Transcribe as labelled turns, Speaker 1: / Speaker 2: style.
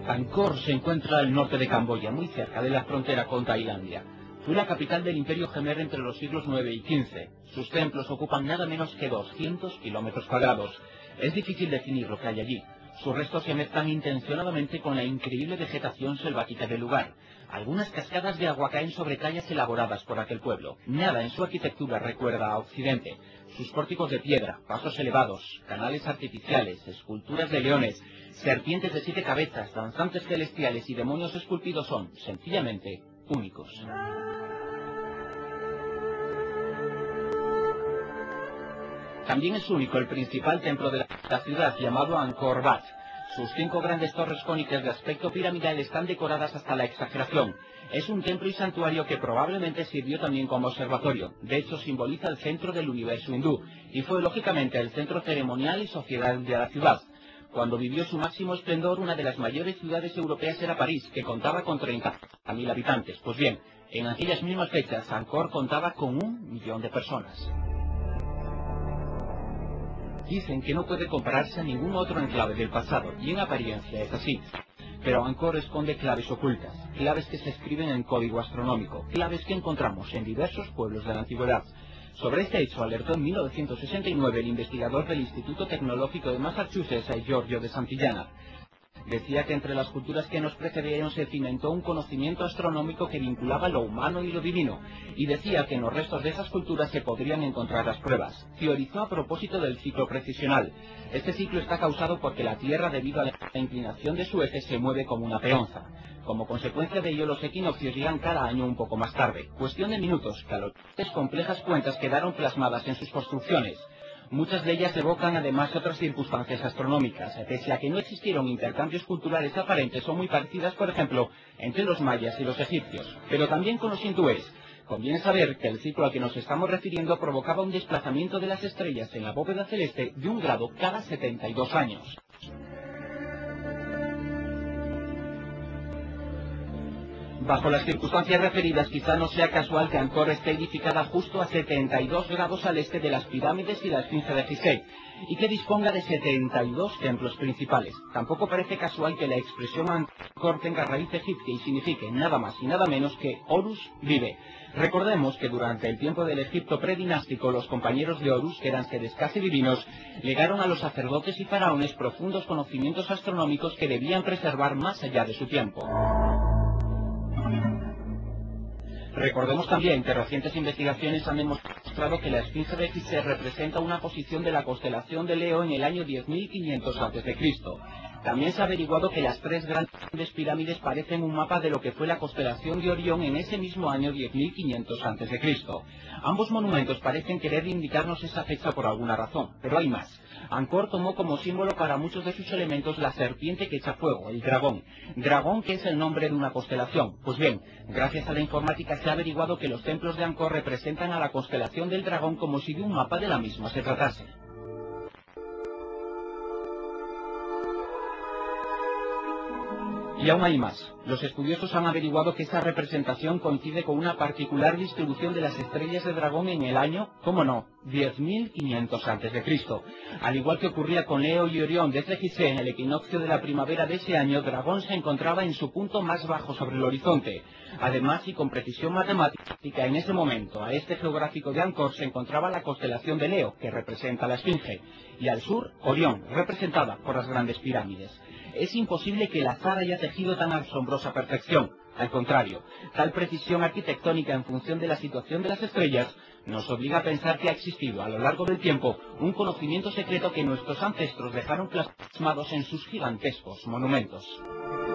Speaker 1: Angkor se encuentra al norte de Camboya, muy cerca de la frontera con Tailandia. Fue la capital del Imperio Khmer entre los siglos IX y XV. Sus templos ocupan nada menos que 200 kilómetros cuadrados. Es difícil definir lo que hay allí. Sus restos se mezclan intencionadamente con la increíble vegetación selvática del lugar. Algunas cascadas de agua caen sobre calles elaboradas por aquel pueblo. Nada en su arquitectura recuerda a Occidente. Sus pórticos de piedra, pasos elevados, canales artificiales, esculturas de leones, serpientes de 7 cabezas, danzantes celestiales y demonios esculpidos son, sencillamente, únicos. También es único el principal templo de la ciudad, llamado Angkor Wat. Sus 5 grandes torres cónicas de aspecto piramidal están decoradas hasta la exageración. Es un templo y santuario que probablemente sirvió también como observatorio. De hecho, simboliza el centro del universo hindú y fue lógicamente el centro ceremonial y sociedad de la ciudad. Cuando vivió su máximo esplendor, una de las mayores ciudades europeas era París, que contaba con 30.000 habitantes. Pues bien, en aquellas mismas fechas, Angkor contaba con 1 millón de personas. Dicen que no puede compararse a ningún otro enclave del pasado, y en apariencia es así. Pero Angkor esconde claves ocultas, claves que se escriben en código astronómico, claves que encontramos en diversos pueblos de la antigüedad. Sobre este hecho alertó en 1969 el investigador del Instituto Tecnológico de Massachusetts, Giorgio de Santillana. Decía que entre las culturas que nos precedieron se cimentó un conocimiento astronómico que vinculaba lo humano y lo divino, y decía que en los restos de esas culturas se podrían encontrar las pruebas. Teorizó a propósito del ciclo precisional. Este ciclo está causado porque la Tierra, debido a la inclinación de su eje, se mueve como una peonza. Como consecuencia de ello, los equinoccios llegan cada año un poco más tarde. Cuestión de minutos, que a las complejas cuentas quedaron plasmadas en sus construcciones. Muchas de ellas evocan además otras circunstancias astronómicas, pese a que no existieron intercambios culturales aparentes o muy parecidas, por ejemplo, entre los mayas y los egipcios, pero también con los hindúes. Conviene saber que el ciclo al que nos estamos refiriendo provocaba un desplazamiento de las estrellas en la bóveda celeste de 1 grado cada 72 años. Bajo las circunstancias referidas, quizá no sea casual que Angkor esté edificada justo a 72 grados al este de las pirámides y la esfinge de Gizeh, y que disponga de 72 templos principales. Tampoco parece casual que la expresión Angkor tenga raíz egipcia y signifique nada más y nada menos que Horus vive. Recordemos que durante el tiempo del Egipto predinástico, los compañeros de Horus, que eran seres casi divinos, legaron a los sacerdotes y faraones profundos conocimientos astronómicos que debían preservar más allá de su tiempo. Recordemos también que recientes investigaciones han demostrado que la esfinge de Gizeh representa una posición de la constelación de Leo en el año 10.500 a.C. También se ha averiguado que las 3 grandes pirámides parecen un mapa de lo que fue la constelación de Orión en ese mismo año 10.500 a.C. Ambos monumentos parecen querer indicarnos esa fecha por alguna razón, pero hay más. Angkor tomó como símbolo para muchos de sus elementos la serpiente que echa fuego, el dragón. Dragón, que es el nombre de una constelación. Pues bien, gracias a la informática se ha averiguado que los templos de Angkor representan a la constelación del dragón como si de un mapa de la misma se tratase. Y aún hay más. Los estudiosos han averiguado que esa representación coincide con una particular distribución de las estrellas de dragón en el año, ¿cómo no?, 10.500 a.C. Al igual que ocurría con Leo y Orión desde Gizeh, en el equinoccio de la primavera de ese año, Dragón se encontraba en su punto más bajo sobre el horizonte. Además, y con precisión matemática, en ese momento, a este geográfico de Angkor se encontraba la constelación de Leo, que representa la esfinge, y al sur, Orión, representada por las grandes pirámides. Es imposible que el azar haya tejido tan asombrosa perfección. Al contrario, tal precisión arquitectónica en función de la situación de las estrellas nos obliga a pensar que ha existido a lo largo del tiempo un conocimiento secreto que nuestros ancestros dejaron plasmados en sus gigantescos monumentos.